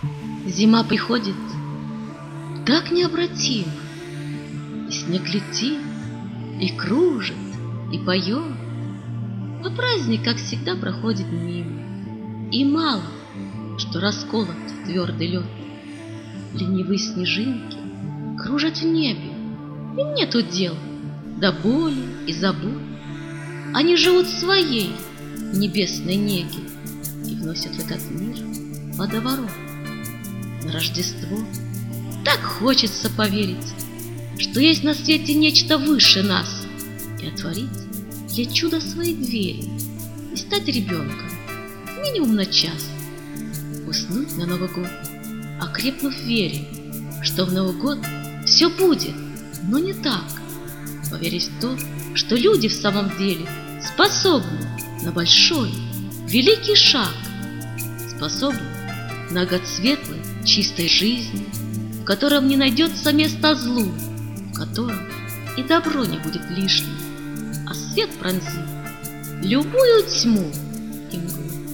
Зима приходит так необратимо, и снег летит, и кружит, и поет, а праздник, как всегда, проходит мимо. И мало, что расколот твердый лед. Ленивые снежинки кружат в небе, им нету дел до боли и забот. Они живут в своей небесной неге и вносят в этот мир водоворот. На Рождество так хочется поверить, что есть на свете нечто выше нас, и отворить для чуда свои двери и стать ребенком минимум на час, уснуть на Новый год, окрепнув в вере, что в Новый год все будет, но не так. Поверить в то, что люди в самом деле способны на большой, великий шаг, способны на год светлой, чистой жизни, в котором не найдется места злу, в котором и добро не будет лишним, а свет пронзит любую тьму и мглу.